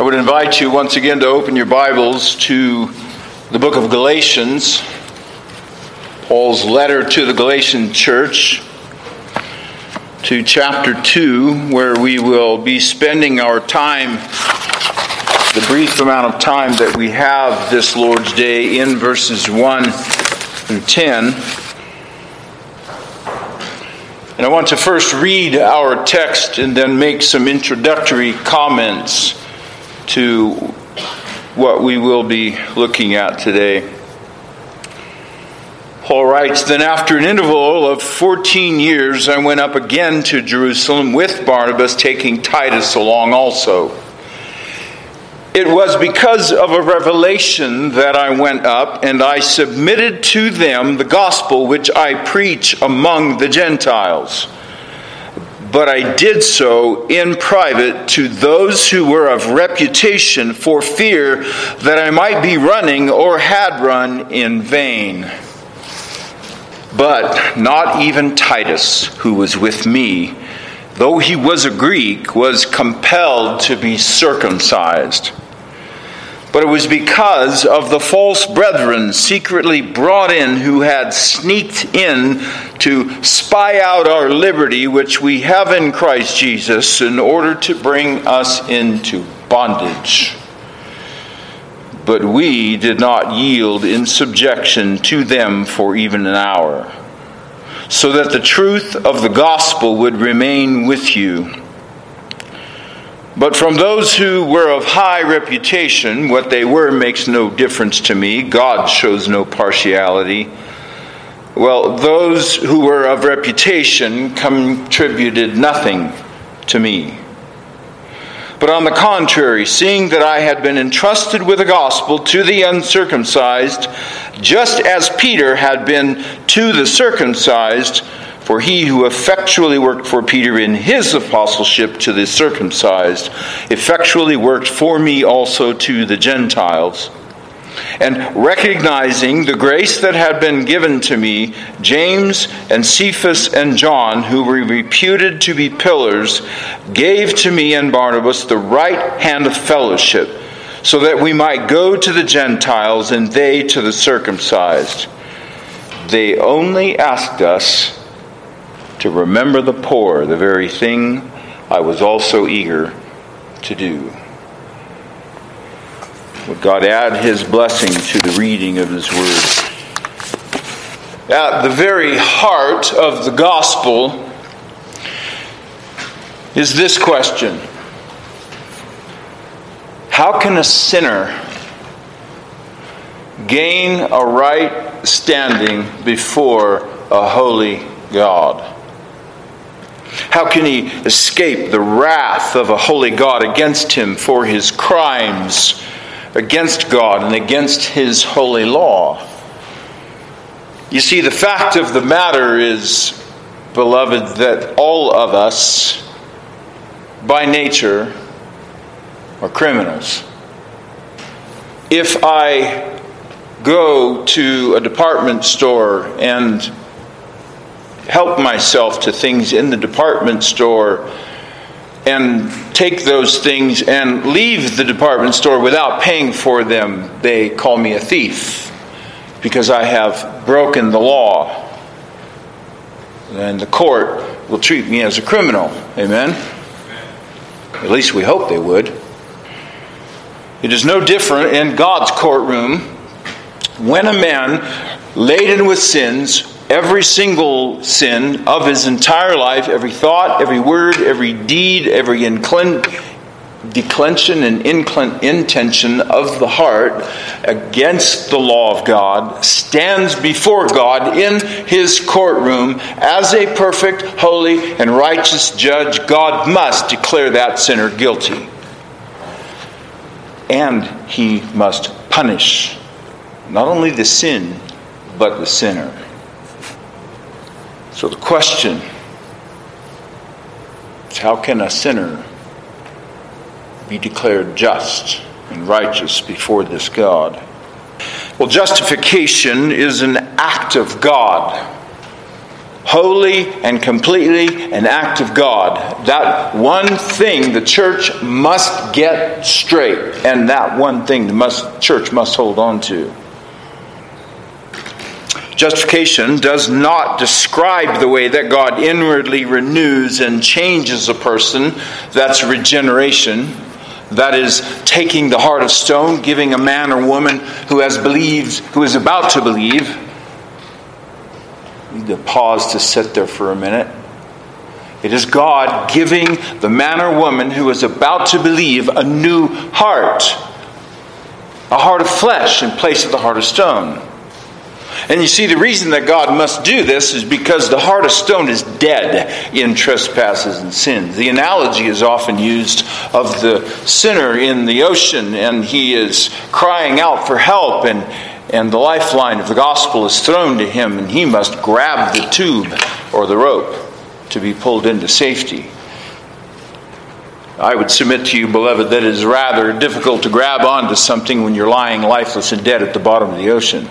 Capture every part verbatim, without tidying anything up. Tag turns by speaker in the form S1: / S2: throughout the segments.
S1: I would invite you once again to open your Bibles to the book of Galatians, Paul's letter to the Galatian church, to chapter two, where we will be spending our time, the brief amount of time that we have this Lord's Day, in verses one through ten. And I want to first read our text and then make some introductory comments to what we will be looking at today. Paul writes, "Then after an interval of fourteen years, I went up again to Jerusalem with Barnabas, taking Titus along also. It was because of a revelation that I went up, and I submitted to them the gospel which I preach among the Gentiles. But I did so in private to those who were of reputation, for fear that I might be running or had run in vain. But not even Titus, who was with me, though he was a Greek, was compelled to be circumcised. But it was because of the false brethren secretly brought in, who had sneaked in to spy out our liberty which we have in Christ Jesus, in order to bring us into bondage. But we did not yield in subjection to them for even an hour, so that the truth of the gospel would remain with you. But from those who were of high reputation, what they were makes no difference to me. God shows no partiality. Well, those who were of reputation contributed nothing to me. But on the contrary, seeing that I had been entrusted with the gospel to the uncircumcised, just as Peter had been to the circumcised, for he who effectually worked for Peter in his apostleship to the circumcised, effectually worked for me also to the Gentiles. And recognizing the grace that had been given to me, James and Cephas and John, who were reputed to be pillars, gave to me and Barnabas the right hand of fellowship, so that we might go to the Gentiles and they to the circumcised. They only asked us to remember the poor, the very thing I was also eager to do." Would God add His blessing to the reading of His Word. At the very heart of the gospel is this question: how can a sinner gain a right standing before a holy God? How can he escape the wrath of a holy God against him for his crimes against God and against His holy law? You see, the fact of the matter is, beloved, that all of us, by nature, are criminals. If I go to a department store and help myself to things in the department store and take those things and leave the department store without paying for them, they call me a thief because I have broken the law. And the court will treat me as a criminal. Amen? At least we hope they would. It is no different in God's courtroom. When a man laden with sins, every single sin of his entire life, every thought, every word, every deed, every inclin- declension and inclin- intention of the heart against the law of God, stands before God in His courtroom as a perfect, holy, and righteous judge. God must declare that sinner guilty. And He must punish not only the sin, but the sinner. So the question is, how can a sinner be declared just and righteous before this God? Well, justification is an act of God. wholly and completely an act of God. That one thing the church must get straight, and that one thing the must, church must hold on to. Justification does not describe the way that God inwardly renews and changes a person. That's regeneration. That is taking the heart of stone, giving a man or woman who has believed, who is about to believe. You need to pause to sit there for a minute. It is God giving the man or woman who is about to believe a new heart. A heart of flesh in place of the heart of stone. And you see, the reason that God must do this is because the heart of stone is dead in trespasses and sins. The analogy is often used of the sinner in the ocean, and he is crying out for help, and, and the lifeline of the gospel is thrown to him, and he must grab the tube or the rope to be pulled into safety. I would submit to you, beloved, that it is rather difficult to grab onto something when you're lying lifeless and dead at the bottom of the ocean.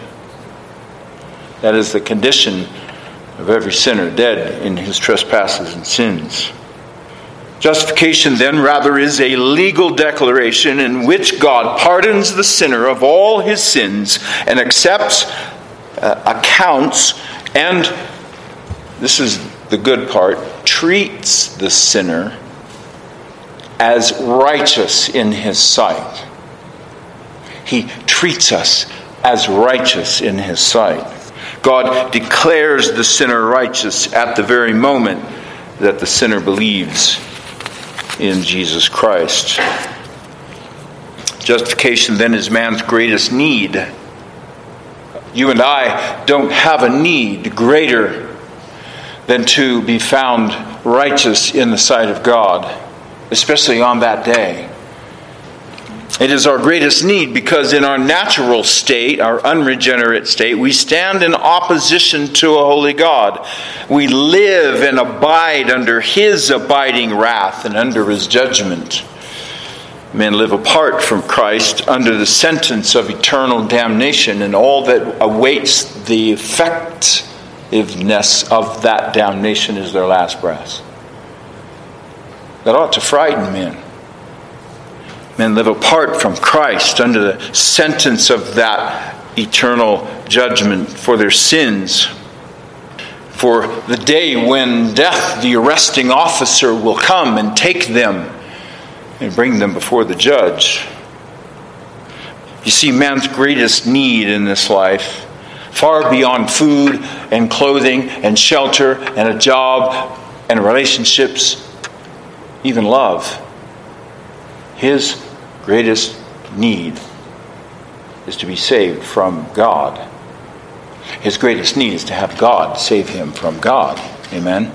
S1: That is the condition of every sinner, dead in his trespasses and sins. Justification, then, rather is a legal declaration in which God pardons the sinner of all his sins and accepts, uh, accounts, and, this is the good part, treats the sinner as righteous in his sight. He treats us as righteous in his sight. God declares the sinner righteous at the very moment that the sinner believes in Jesus Christ. Justification then is man's greatest need. You and I don't have a need greater than to be found righteous in the sight of God, especially on that day. It is our greatest need because in our natural state, our unregenerate state, we stand in opposition to a holy God. We live and abide under His abiding wrath and under His judgment. Men live apart from Christ under the sentence of eternal damnation, and all that awaits the effectiveness of that damnation is their last breath. That ought to frighten men. Men live apart from Christ under the sentence of that eternal judgment for their sins. For the day when death, the arresting officer, will come and take them and bring them before the judge. You see, man's greatest need in this life, far beyond food and clothing and shelter and a job and relationships, even love, his greatest need is to be saved from God. His greatest need is to have God save him from God. Amen?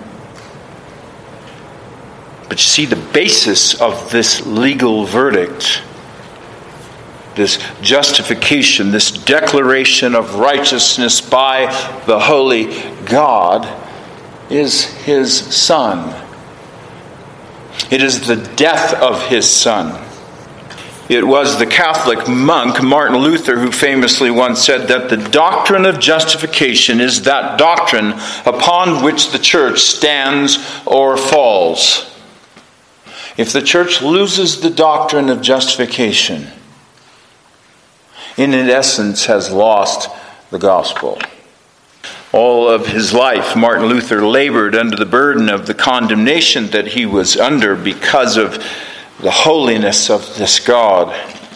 S1: But you see, the basis of this legal verdict, this justification, this declaration of righteousness by the holy God, is His Son. It is the death of His Son. It was the Catholic monk Martin Luther who famously once said that the doctrine of justification is that doctrine upon which the church stands or falls. If the church loses the doctrine of justification, in essence has lost the gospel. All of his life, Martin Luther labored under the burden of the condemnation that he was under because of the holiness of this God.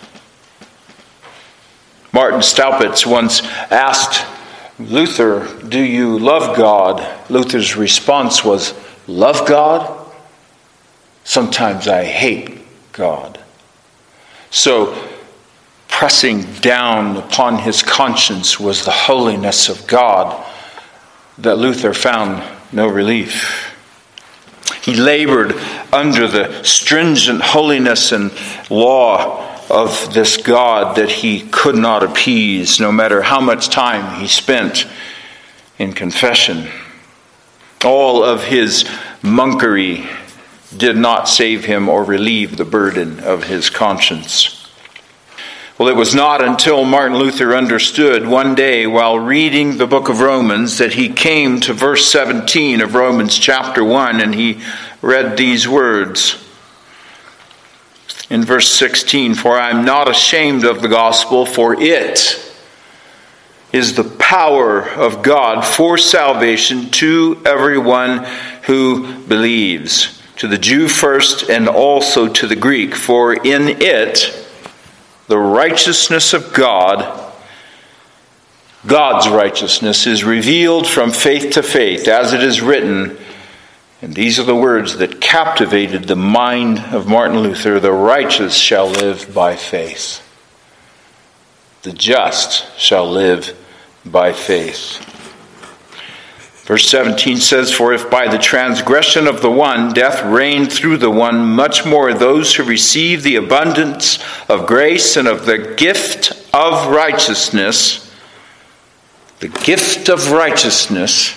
S1: Martin Staupitz once asked Luther, "Do you love God?" Luther's response was, "Love God? Sometimes I hate God." So, pressing down upon his conscience was the holiness of God that Luther found no relief. He labored under the stringent holiness and law of this God that he could not appease, no matter how much time he spent in confession. All of his monkery did not save him or relieve the burden of his conscience. Well, it was not until Martin Luther understood one day while reading the book of Romans that he came to verse seventeen of Romans chapter one, and he read these words. In verse sixteen, "For I am not ashamed of the gospel, for it is the power of God for salvation to everyone who believes, to the Jew first and also to the Greek. For in it the righteousness of God, God's righteousness, is revealed from faith to faith, as it is written." And these are the words that captivated the mind of Martin Luther: "The righteous shall live by faith. The just shall live by faith." Verse seventeen says, "For if by the transgression of the one death reigned through the one, much more those who receive the abundance of grace and of the gift of righteousness," the gift of righteousness.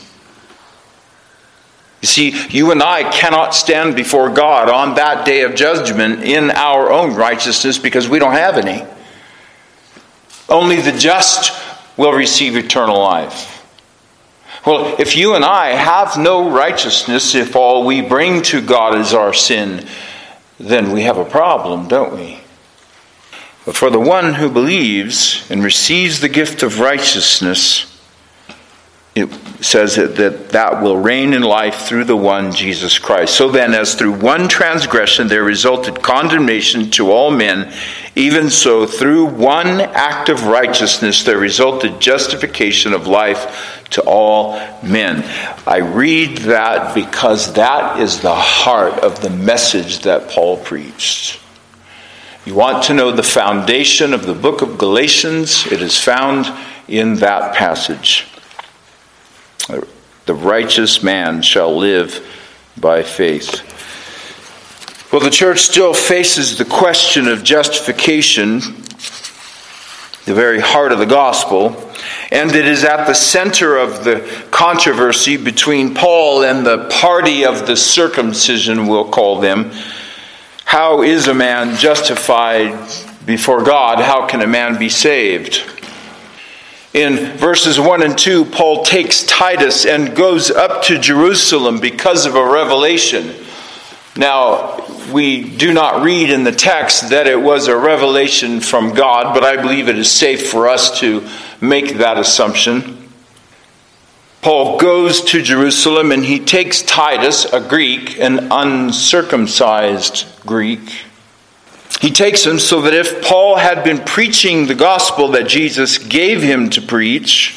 S1: You see, you and I cannot stand before God on that day of judgment in our own righteousness because we don't have any. Only the just will receive eternal life. Well, if you and I have no righteousness, if all we bring to God is our sin, then we have a problem, don't we? But for the one who believes and receives the gift of righteousness, it says that, that that will reign in life through the one, Jesus Christ. So then, as through one transgression there resulted condemnation to all men, even so through one act of righteousness there resulted justification of life to all men. I read that because that is the heart of the message that Paul preached. You want to know the foundation of the book of Galatians? It is found in that passage. The righteous man shall live by faith. Well, the church still faces the question of justification, the very heart of the gospel, and it is at the center of the controversy between Paul and the party of the circumcision, we'll call them. How is a man justified before God? How can a man be saved? In verses one and two, Paul takes Titus and goes up to Jerusalem because of a revelation. Now, we do not read in the text that it was a revelation from God, but I believe it is safe for us to make that assumption. Paul goes to Jerusalem and he takes Titus, a Greek, an uncircumcised Greek. He takes him so that if Paul had been preaching the gospel that Jesus gave him to preach,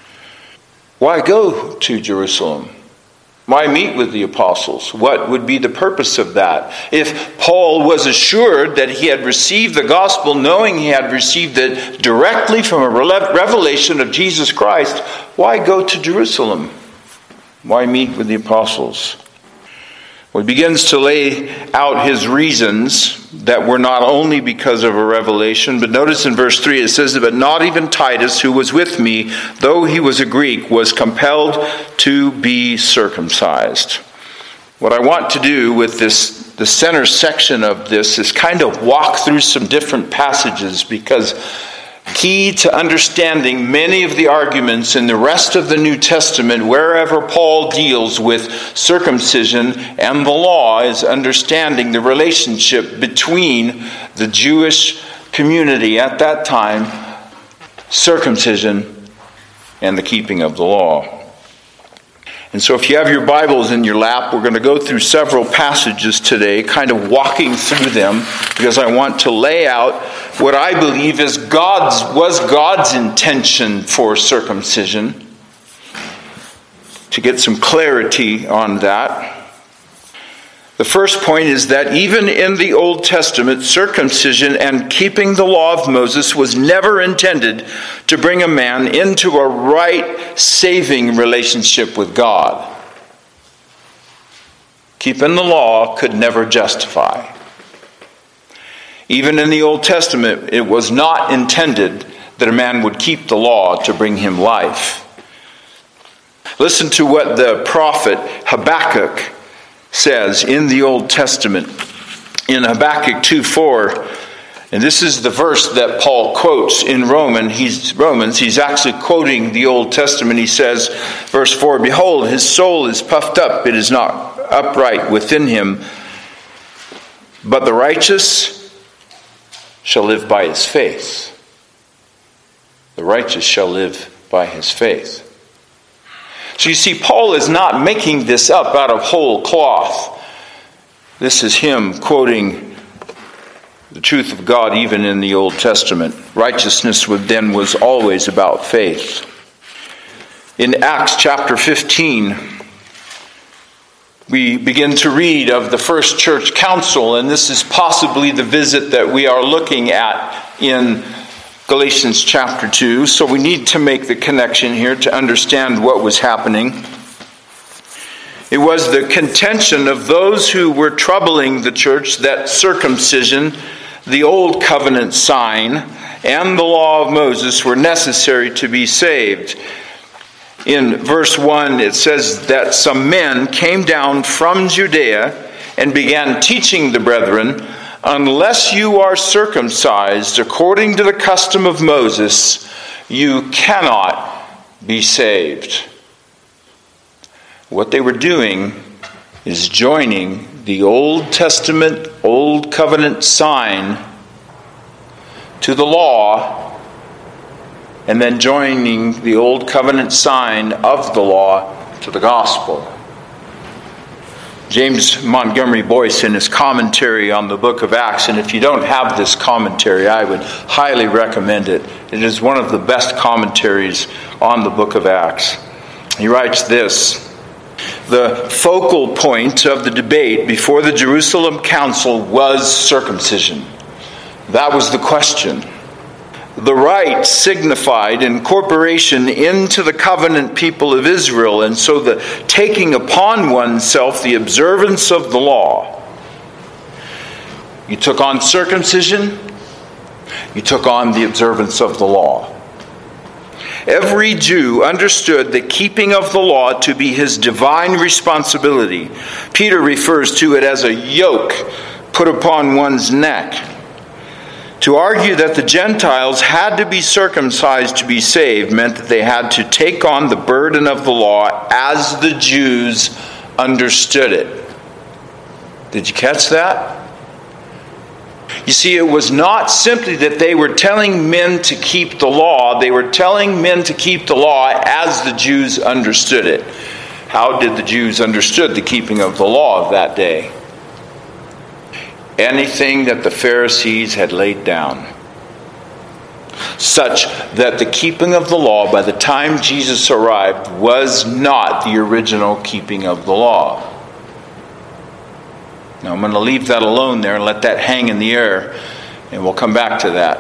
S1: why go to Jerusalem? Why meet with the apostles? What would be the purpose of that? If Paul was assured that he had received the gospel, knowing he had received it directly from a revelation of Jesus Christ, why go to Jerusalem? Why meet with the apostles? Well, he begins to lay out his reasons that were not only because of a revelation, but notice in verse three it says, "But not even Titus, who was with me, though he was a Greek, was compelled to be circumcised." What I want to do with this, the center section of this, is kind of walk through some different passages, because key to understanding many of the arguments in the rest of the New Testament, wherever Paul deals with circumcision and the law, is understanding the relationship between the Jewish community at that time, circumcision, and the keeping of the law. And so if you have your Bibles in your lap, we're going to go through several passages today, kind of walking through them, because I want to lay out what I believe is God's was God's intention for circumcision, to get some clarity on that. The first point is that even in the Old Testament, circumcision and keeping the law of Moses was never intended to bring a man into a right, saving relationship with God. Keeping the law could never justify. Even in the Old Testament, it was not intended that a man would keep the law to bring him life. Listen to what the prophet Habakkuk says in the Old Testament. In Habakkuk two four, And this is the verse that Paul quotes in Roman. He's, Romans. He's actually quoting the Old Testament. He says, verse four, "Behold, his soul is puffed up. It is not upright within him. But the righteous shall live by his faith." The righteous shall live by his faith. So you see, Paul is not making this up out of whole cloth. This is him quoting the truth of God even in the Old Testament. Righteousness then was always about faith. In Acts chapter fifteen, we begin to read of the first church council, and this is possibly the visit that we are looking at in Galatians chapter two. So we need to make the connection here to understand what was happening. It was the contention of those who were troubling the church that circumcision, the old covenant sign, and the law of Moses were necessary to be saved. In verse one, it says that some men came down from Judea and began teaching the brethren, "Unless you are circumcised according to the custom of Moses, you cannot be saved." What they were doing is joining the Old Testament, Old Covenant sign to the law, and then joining the Old Covenant sign of the law to the gospel. James Montgomery Boyce, in his commentary on the book of Acts, and if you don't have this commentary, I would highly recommend it. It is one of the best commentaries on the book of Acts. He writes this: "The focal point of the debate before the Jerusalem Council was circumcision. That was the question. The rite signified incorporation into the covenant people of Israel, and so the taking upon oneself the observance of the law. You took on circumcision, you took on the observance of the law. Every Jew understood the keeping of the law to be his divine responsibility. Peter refers to it as a yoke put upon one's neck. To argue that the Gentiles had to be circumcised to be saved meant that they had to take on the burden of the law as the Jews understood it." Did you catch that? You see, it was not simply that they were telling men to keep the law. They were telling men to keep the law as the Jews understood it. How did the Jews understood the keeping of the law of that day? Anything that the Pharisees had laid down, such that the keeping of the law by the time Jesus arrived was not the original keeping of the law. Now I'm going to leave that alone there and let that hang in the air, and we'll come back to that.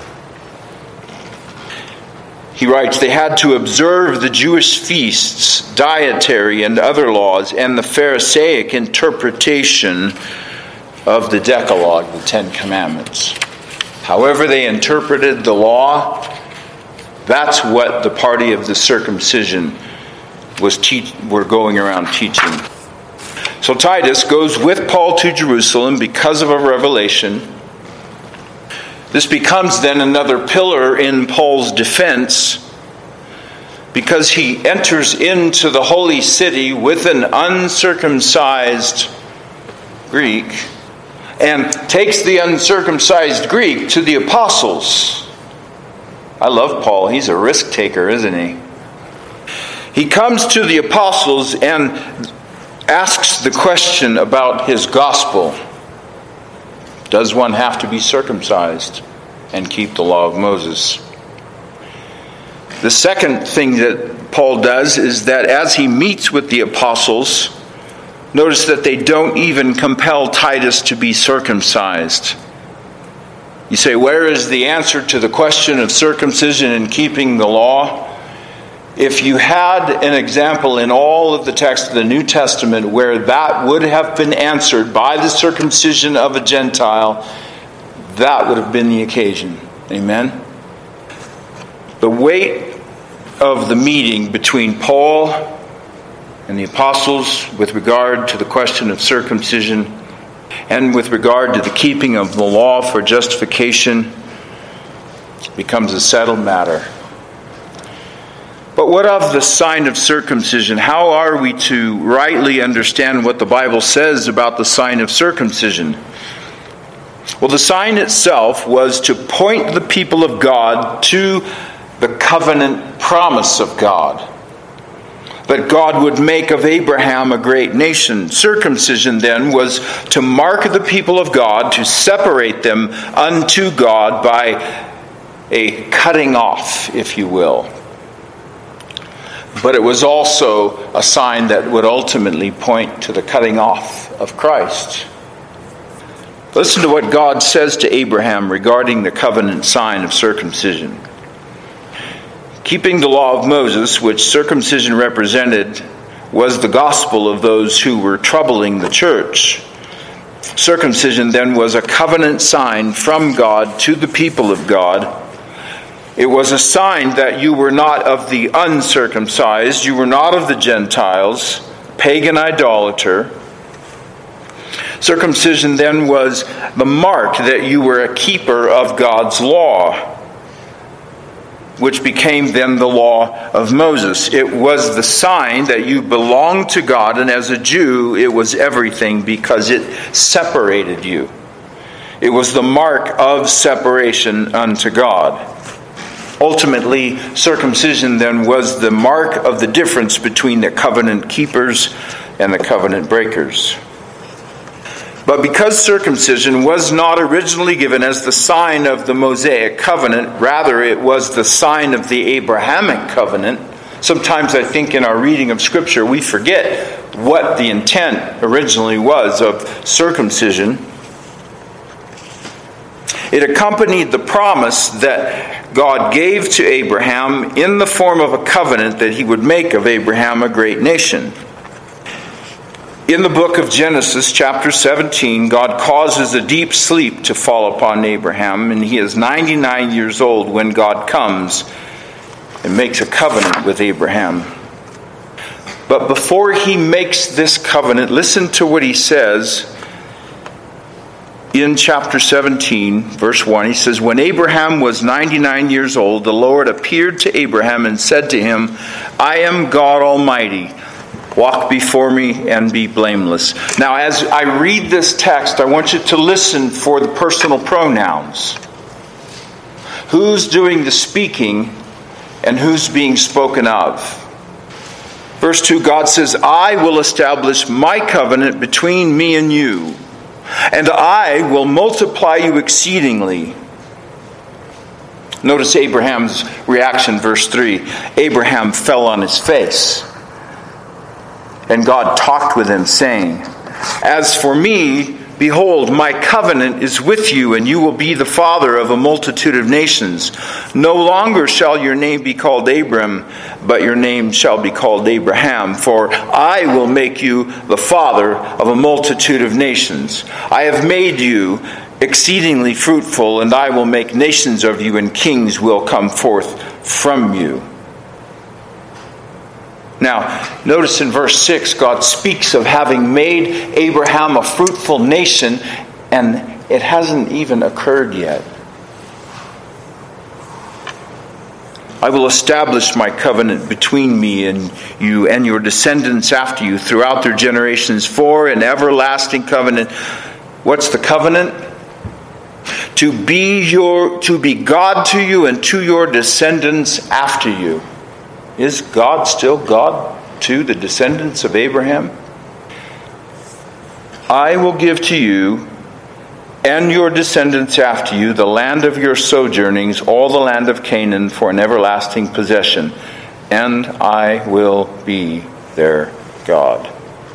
S1: He writes, they had to observe the Jewish feasts, dietary and other laws, and the Pharisaic interpretation of the Decalogue, the Ten Commandments. However they interpreted the law, that's what the party of the circumcision was teach, were going around teaching. So Titus goes with Paul to Jerusalem because of a revelation. This becomes then another pillar in Paul's defense, because he enters into the holy city with an uncircumcised Greek and takes the uncircumcised Greek to the apostles. I love Paul. He's a risk taker, isn't he? He comes to the apostles and asks the question about his gospel. Does one have to be circumcised and keep the law of Moses? The second thing that Paul does is that as he meets with the apostles, notice that they don't even compel Titus to be circumcised. You say, where is the answer to the question of circumcision and keeping the law? If you had an example in all of the text of the New Testament where that would have been answered by the circumcision of a Gentile, that would have been the occasion. Amen? The weight of the meeting between Paul and the apostles with regard to the question of circumcision And with regard to the keeping of the law for justification, it becomes a settled matter. But what of the sign of circumcision? How are we to rightly understand what the Bible says about the sign of circumcision? Well, the sign itself was to point the people of God to the covenant promise of God, that God would make of Abraham a great nation. Circumcision then was to mark the people of God, to separate them unto God by a cutting off, if you will. But it was also a sign that would ultimately point to the cutting off of Christ. Listen to what God says to Abraham regarding the covenant sign of circumcision. Keeping the law of Moses, which circumcision represented, was the gospel of those who were troubling the church. Circumcision then was a covenant sign from God to the people of God. It was a sign that you were not of the uncircumcised, you were not of the Gentiles, pagan idolater. Circumcision then was the mark that you were a keeper of God's law, which became then the law of Moses. It was the sign that you belonged to God, and as a Jew, it was everything because it separated you. It was the mark of separation unto God. Ultimately, circumcision then was the mark of the difference between the covenant keepers and the covenant breakers. But because circumcision was not originally given as the sign of the Mosaic covenant, rather it was the sign of the Abrahamic covenant, sometimes I think in our reading of Scripture we forget what the intent originally was of circumcision. It accompanied the promise that God gave to Abraham in the form of a covenant that he would make of Abraham a great nation. In the book of Genesis, chapter seventeen, God causes a deep sleep to fall upon Abraham, and he is ninety-nine years old when God comes and makes a covenant with Abraham. But before he makes this covenant, listen to what he says in chapter seventeen, verse one. He says, "When Abraham was ninety-nine years old, the Lord appeared to Abraham and said to him, 'I am God Almighty. Walk before me and be blameless.'" Now, as I read this text, I want you to listen for the personal pronouns. Who's doing the speaking and who's being spoken of? Verse two, God says, "I will establish my covenant between me and you, and I will multiply you exceedingly." Notice Abraham's reaction, verse three. Abraham fell on his face. And God talked with him, saying, "As for me, behold, my covenant is with you, and you will be the father of a multitude of nations. No longer shall your name be called Abram, but your name shall be called Abraham, for I will make you the father of a multitude of nations. I have made you exceedingly fruitful, and I will make nations of you, and kings will come forth from you." Now, notice in verse six, God speaks of having made Abraham a fruitful nation, and it hasn't even occurred yet. "I will establish my covenant between me and you and your descendants after you throughout their generations for an everlasting covenant." What's the covenant? To be your, to be God to you and to your descendants after you. Is God still God to the descendants of Abraham? "I will give to you and your descendants after you the land of your sojournings, all the land of Canaan, for an everlasting possession, and I will be their God."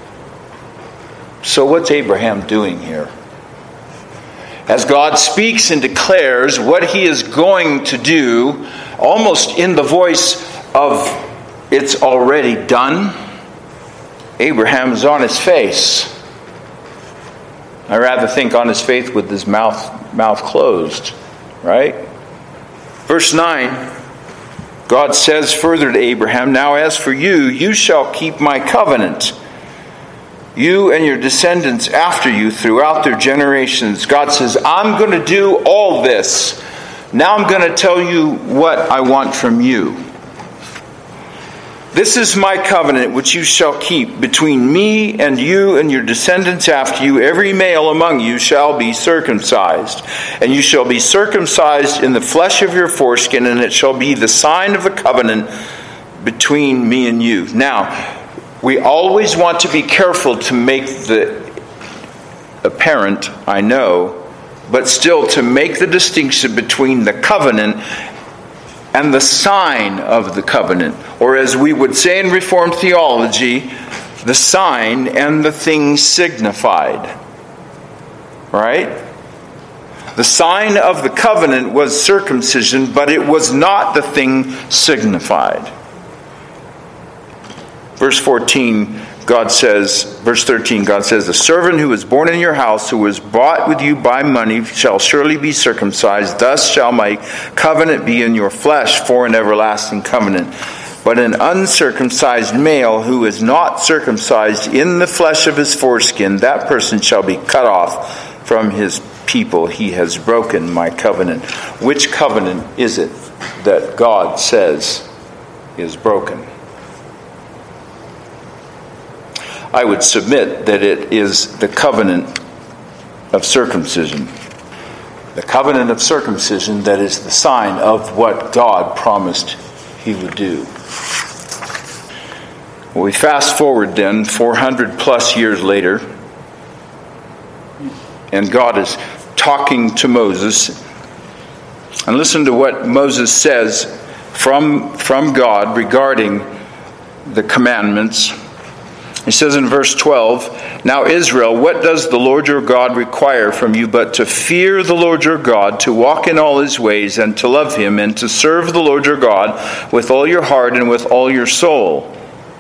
S1: So what's Abraham doing here? As God speaks and declares what he is going to do, almost in the voice of "it's already done," Abraham is on his face. I rather think on his face with his mouth mouth closed, right? Verse nine, God says further to Abraham, "Now as for you, you shall keep my covenant, you and your descendants after you throughout their generations. God says, I'm going to do all this. Now I'm going to tell you what I want from you. This is my covenant which you shall keep between me and you and your descendants after you. Every male among you shall be circumcised. And you shall be circumcised in the flesh of your foreskin, and it shall be the sign of the covenant between me and you. Now, we always want to be careful to make the apparent, I know, but still to make the distinction between the covenant and the sign of the covenant. Or as we would say in Reformed theology, the sign and the thing signified. Right? The sign of the covenant was circumcision, but it was not the thing signified. Verse fourteen, God says, verse thirteen, God says, the servant who is born in your house, who was bought with you by money, shall surely be circumcised. Thus shall my covenant be in your flesh for an everlasting covenant. But an uncircumcised male who is not circumcised in the flesh of his foreskin, that person shall be cut off from his people. He has broken my covenant. Which covenant is it that God says is broken? I would submit that it is the covenant of circumcision. The covenant of circumcision that is the sign of what God promised He would do. Well, we fast forward then, four hundred plus years later, and God is talking to Moses. And listen to what Moses says from, from God regarding the commandments. He says in verse twelve, now Israel, what does the Lord your God require from you but to fear the Lord your God, to walk in all His ways, and to love Him, and to serve the Lord your God with all your heart and with all your soul?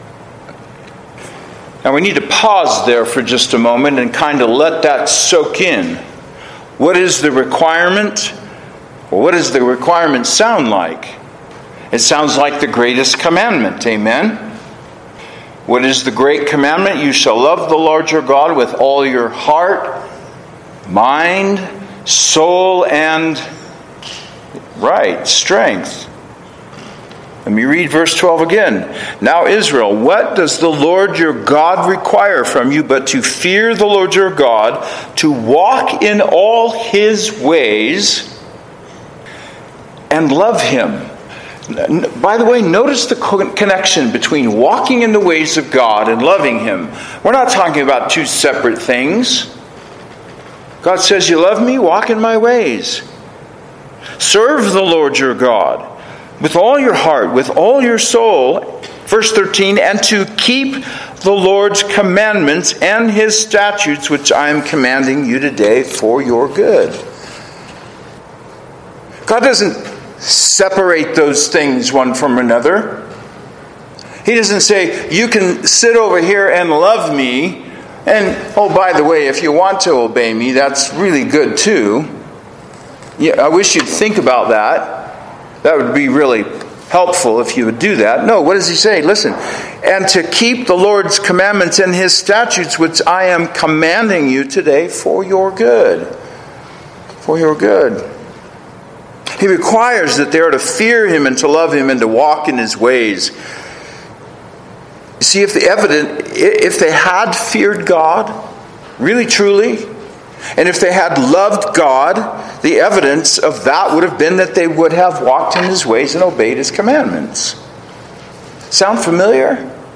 S1: Now we need to pause there for just a moment and kind of let that soak in. What is the requirement? Well, what does the requirement sound like? It sounds like the greatest commandment, amen? What is the great commandment? You shall love the Lord your God with all your heart, mind, soul, and right, strength. Let me read verse twelve again. Now Israel, what does the Lord your God require from you but to fear the Lord your God, to walk in all His ways, and love Him? By the way, notice the connection between walking in the ways of God and loving Him. We're not talking about two separate things. God says, you love me? Walk in my ways. Serve the Lord your God with all your heart, with all your soul. Verse thirteen, and to keep the Lord's commandments and His statutes, which I am commanding you today for your good. God doesn't separate those things one from another. He doesn't say, you can sit over here and love me, and oh, by the way, if you want to obey me, that's really good too. Yeah, I wish you'd think about that. That would be really helpful if you would do that. No, what does he say? Listen, and to keep the Lord's commandments and His statutes, which I am commanding you today for your good. For your good. He requires that they are to fear Him and to love Him and to walk in His ways. See, if the evident, if they had feared God, really truly, and if they had loved God, the evidence of that would have been that they would have walked in His ways and obeyed His commandments. Sound familiar?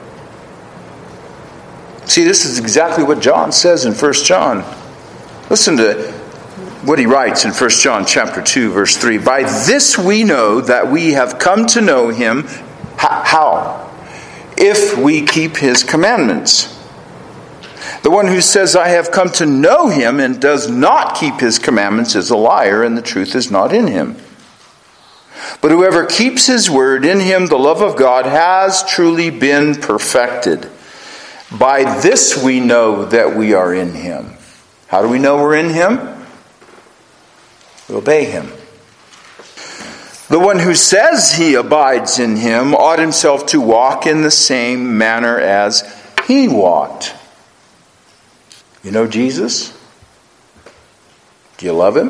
S1: See, this is exactly what John says in First John. Listen to what he writes in First John chapter two, verse three. By this we know that we have come to know Him. How? If we keep His commandments. The one who says, I have come to know Him, and does not keep His commandments is a liar, and the truth is not in him. But whoever keeps His word, in him the love of God has truly been perfected. By this we know that we are in Him. How do we know we're in Him? We obey Him. The one who says he abides in Him ought himself to walk in the same manner as He walked. You know Jesus? Do you love him?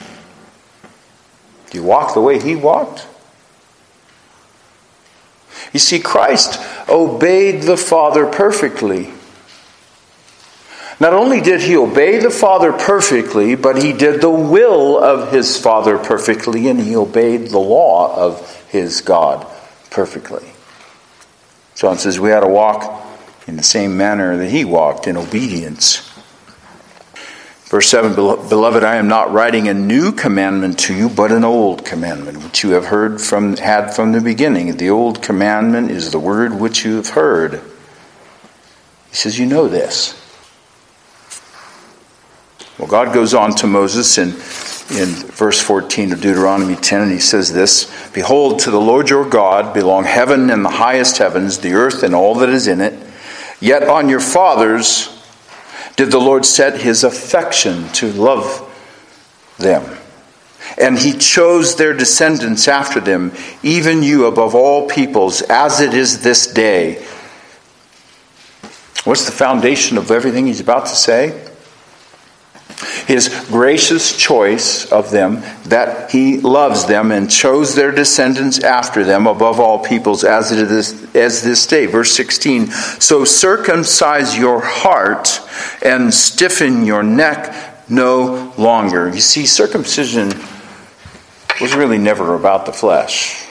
S1: Do you walk the way he walked? You see, Christ obeyed the Father perfectly. Not only did he obey the Father perfectly, but he did the will of his Father perfectly, and he obeyed the law of his God perfectly. John says we ought to walk in the same manner that he walked, in obedience. Verse seven, Beloved, I am not writing a new commandment to you, but an old commandment, which you have heard from, had from the beginning. The old commandment is the word which you have heard. He says, you know this. Well, God goes on to Moses in, in verse fourteen of Deuteronomy ten, and he says this, Behold, to the Lord your God belong heaven and the highest heavens, the earth and all that is in it. Yet on your fathers did the Lord set his affection to love them. And he chose their descendants after them, even you above all peoples, as it is this day. What's the foundation of everything he's about to say? His gracious choice of them, that he loves them and chose their descendants after them above all peoples as it is as this day. Verse sixteen, so circumcise your heart and stiffen your neck no longer. You see, circumcision was really never about the flesh.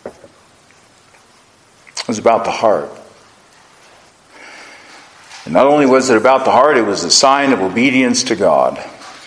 S1: It was about the heart. And not only was it about the heart, it was a sign of obedience to God.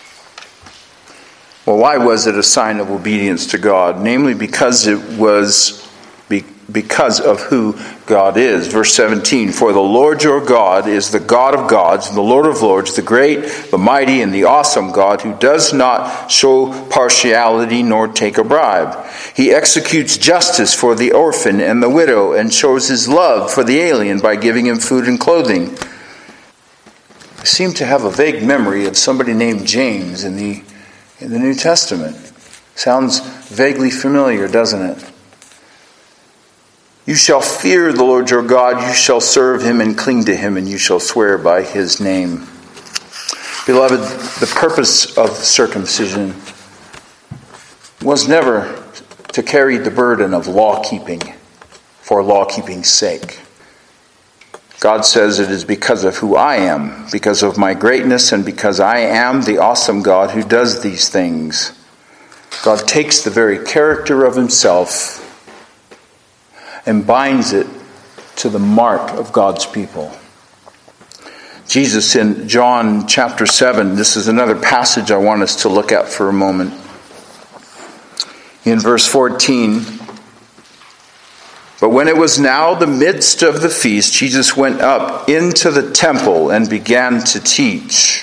S1: Well, why was it a sign of obedience to God? Namely, because it was be, because of who God is. Verse seventeen, For the Lord your God is the God of gods, and the Lord of lords, the great, the mighty, and the awesome God, who does not show partiality nor take a bribe. He executes justice for the orphan and the widow, and shows his love for the alien by giving him food and clothing. I seem to have a vague memory of somebody named James in the in the New Testament. Sounds vaguely familiar, doesn't it? You shall fear the Lord your God, you shall serve him and cling to him, and you shall swear by his name. Beloved, the purpose of circumcision was never to carry the burden of law-keeping for law-keeping's sake. God says it is because of who I am, because of my greatness, and because I am the awesome God who does these things. God takes the very character of himself and binds it to the mark of God's people. Jesus in John chapter seven, this is another passage I want us to look at for a moment. In verse fourteen, But when it was now the midst of the feast, Jesus went up into the temple and began to teach.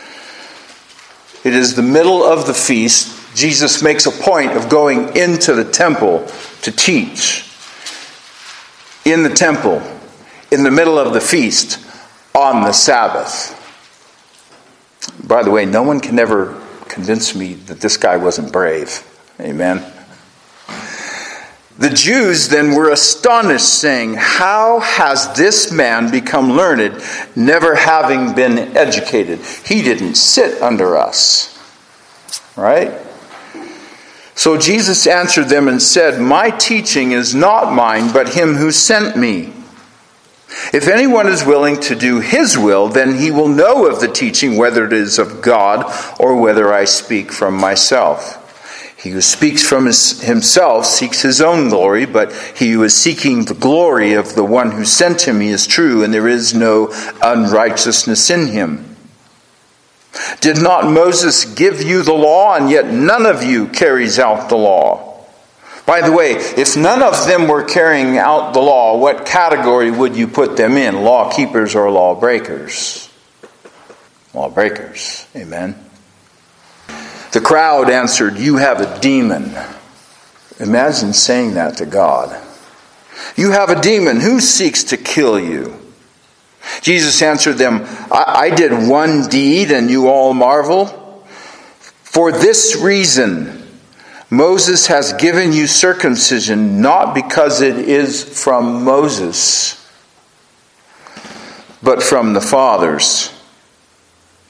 S1: It is the middle of the feast. Jesus makes a point of going into the temple to teach. In the temple, in the middle of the feast, on the Sabbath. By the way, no one can ever convince me that this guy wasn't brave. Amen. The Jews then were astonished, saying, How has this man become learned, never having been educated? He didn't sit under us. Right? So Jesus answered them and said, My teaching is not mine, but him who sent me. If anyone is willing to do his will, then he will know of the teaching, whether it is of God or whether I speak from myself. He who speaks from his, himself seeks his own glory, but he who is seeking the glory of the one who sent him is true, and there is no unrighteousness in him. Did not Moses give you the law, and yet none of you carries out the law? By the way, if none of them were carrying out the law, what category would you put them in? Law keepers or law breakers? Law breakers. Amen. The crowd answered, You have a demon. Imagine saying that to God. You have a demon. Who seeks to kill you? Jesus answered them, I, I did one deed and you all marvel. For this reason, Moses has given you circumcision, not because it is from Moses, but from the fathers.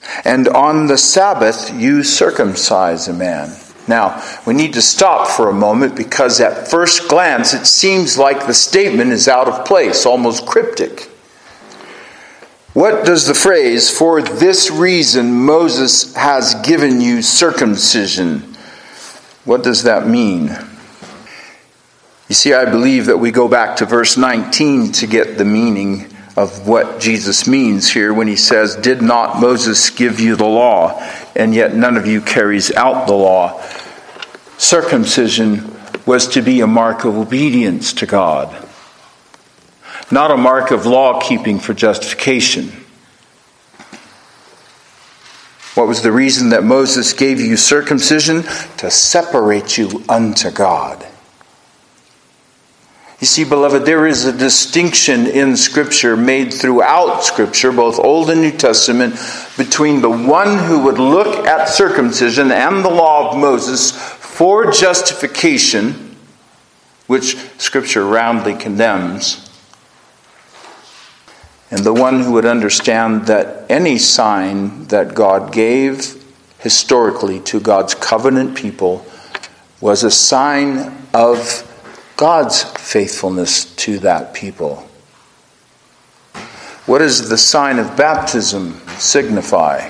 S1: And on the Sabbath you circumcise a man. Now, we need to stop for a moment because at first glance it seems like the statement is out of place, almost cryptic. What does the phrase, "for this reason Moses has given you circumcision," what does that mean? You see, I believe that we go back to verse nineteen to get the meaning of what Jesus means here when he says, "Did not Moses give you the law, and yet none of you carries out the law?" Circumcision was to be a mark of obedience to God, not a mark of law-keeping for justification. What was the reason that Moses gave you circumcision? To separate you unto God. You see, beloved, there is a distinction in Scripture made throughout Scripture, both Old and New Testament, between the one who would look at circumcision and the law of Moses for justification, which Scripture roundly condemns, and the one who would understand that any sign that God gave historically to God's covenant people was a sign of God's faithfulness to that people. What does the sign of baptism signify?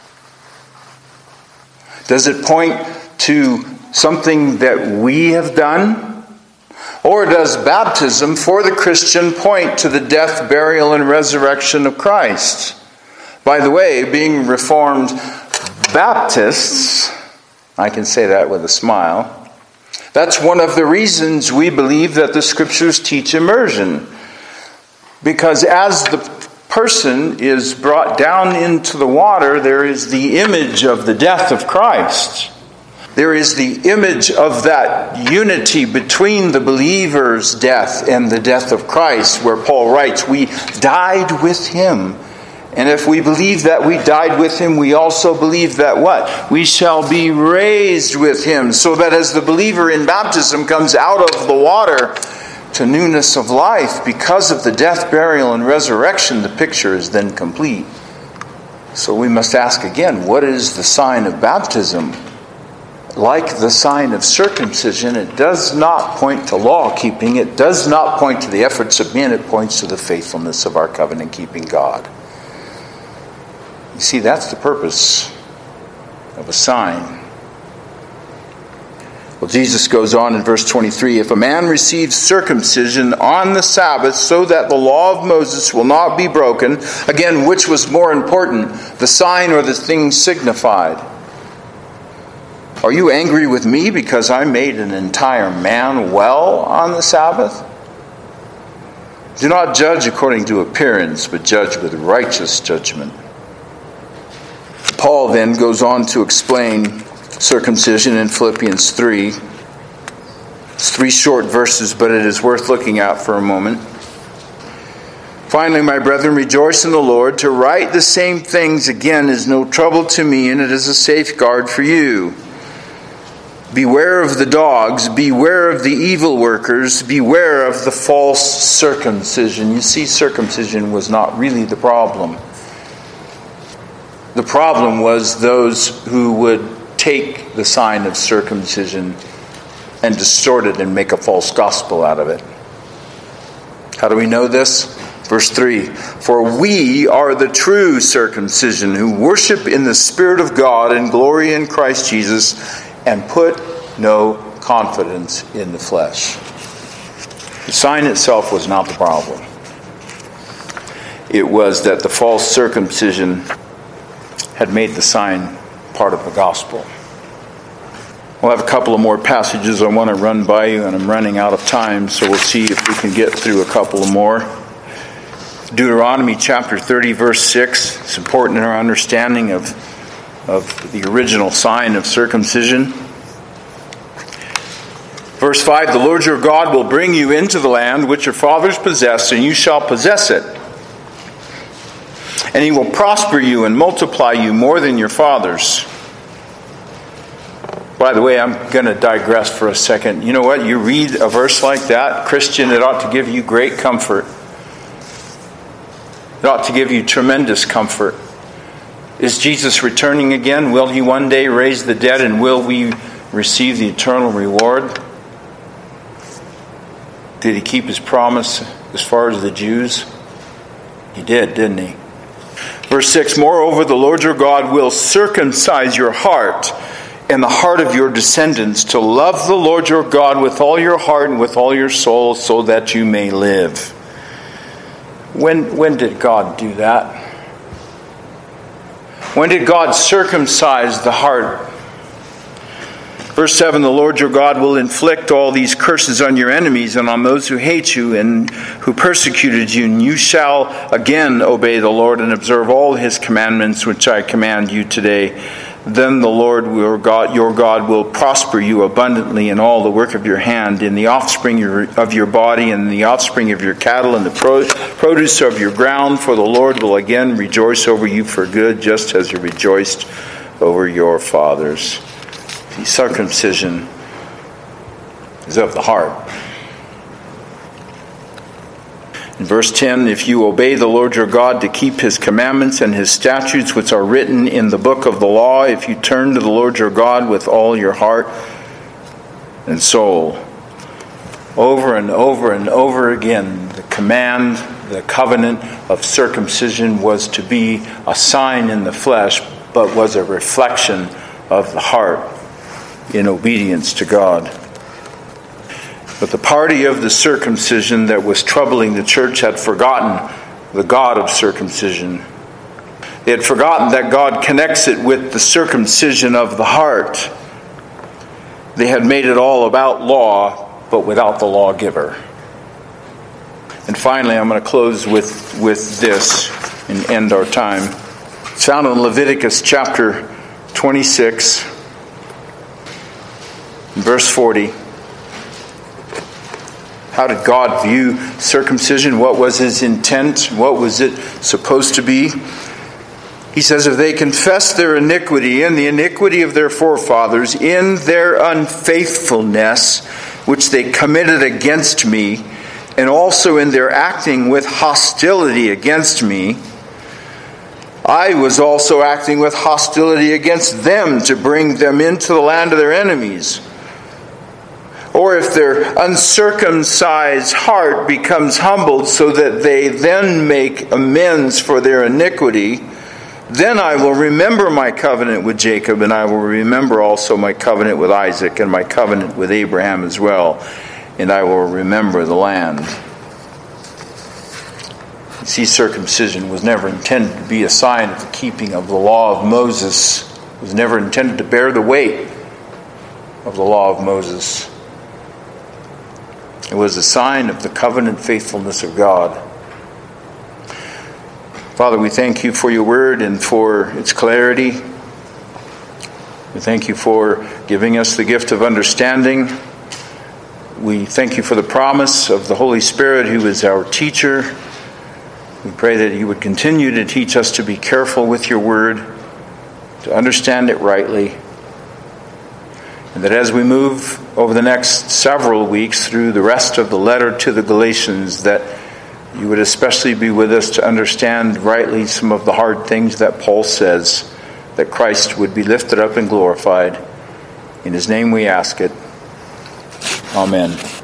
S1: Does it point to something that we have done? Or does baptism for the Christian point to the death, burial, and resurrection of Christ? By the way, being Reformed Baptists, I can say that with a smile, that's one of the reasons we believe that the Scriptures teach immersion. Because as the person is brought down into the water, there is the image of the death of Christ. There is the image of that unity between the believer's death and the death of Christ, where Paul writes, "We died with him." And if we believe that we died with him, we also believe that what? We shall be raised with him. So that as the believer in baptism comes out of the water to newness of life, because of the death, burial, and resurrection, the picture is then complete. So we must ask again, what is the sign of baptism? Like the sign of circumcision, it does not point to law keeping. It does not point to the efforts of men. It points to the faithfulness of our covenant keeping God. You see, that's the purpose of a sign. Well, Jesus goes on in verse twenty-three, "If a man receives circumcision on the Sabbath so that the law of Moses will not be broken," again, which was more important, the sign or the thing signified? "Are you angry with me because I made an entire man well on the Sabbath? Do not judge according to appearance, but judge with righteous judgment." Paul then goes on to explain circumcision in Philippians three. It's three short verses, but it is worth looking at for a moment. "Finally, my brethren, rejoice in the Lord. To write the same things again is no trouble to me, and it is a safeguard for you. Beware of the dogs, beware of the evil workers, beware of the false circumcision." You see, circumcision was not really the problem. The problem was those who would take the sign of circumcision and distort it and make a false gospel out of it. How do we know this? Verse three, "For we are the true circumcision, who worship in the Spirit of God and glory in Christ Jesus, and put no confidence in the flesh." The sign itself was not the problem. It was that the false circumcision had made the sign part of the gospel. We'll have a couple of more passages I want to run by you, and I'm running out of time, so we'll see if we can get through a couple of more. Deuteronomy chapter thirty, verse six. It's important in our understanding of, of the original sign of circumcision. Verse five, "The Lord your God will bring you into the land which your fathers possessed, and you shall possess it. And he will prosper you and multiply you more than your fathers." By the way, I'm going to digress for a second. You know what? You read a verse like that, Christian, it ought to give you great comfort. It ought to give you tremendous comfort. Is Jesus returning again? Will he one day raise the dead, and will we receive the eternal reward? Did he keep his promise as far as the Jews? He did, didn't he? Verse six, moreover, the Lord your God will circumcise your heart and the heart of your descendants to love the Lord your God with all your heart and with all your soul, so that you may live. When, when did God do that? When did God circumcise the heart? Verse seven, the Lord your God will inflict all these curses on your enemies and on those who hate you and who persecuted you, and you shall again obey the Lord and observe all his commandments which I command you today. Then the Lord your God, your God will prosper you abundantly in all the work of your hand, in the offspring of your body, and in the offspring of your cattle, and the produce of your ground. For the Lord will again rejoice over you for good, just as you rejoiced over your fathers. The circumcision is of the heart. In verse ten, if you obey the Lord your God to keep his commandments and his statutes which are written in the book of the law, if you turn to the Lord your God with all your heart and soul. Over and over and over again, the command, the covenant of circumcision was to be a sign in the flesh, but was a reflection of the heart in obedience to God. But the party of the circumcision that was troubling the church had forgotten the God of circumcision. They had forgotten that God connects it with the circumcision of the heart. They had made it all about law, but without the lawgiver. And finally, I'm going to close with, with this and end our time. It's found in Leviticus chapter twenty-six, verse forty. How did God view circumcision? What was his intent? What was it supposed to be? He says, if they confess their iniquity and the iniquity of their forefathers in their unfaithfulness, which they committed against me, and also in their acting with hostility against me, I was also acting with hostility against them to bring them into the land of their enemies. Or if their uncircumcised heart becomes humbled so that they then make amends for their iniquity, then I will remember my covenant with Jacob, and I will remember also my covenant with Isaac, and my covenant with Abraham as well, and I will remember the land. You see, circumcision was never intended to be a sign of the keeping of the law of Moses. It was never intended to bear the weight of the law of Moses. It was a sign of the covenant faithfulness of God. Father, we thank you for your word and for its clarity. We thank you for giving us the gift of understanding. We thank you for the promise of the Holy Spirit, who is our teacher. We pray that you would continue to teach us to be careful with your word, to understand it rightly, and that as we move over the next several weeks through the rest of the letter to the Galatians, that you would especially be with us to understand rightly some of the hard things that Paul says, that Christ would be lifted up and glorified. In his name we ask it. Amen.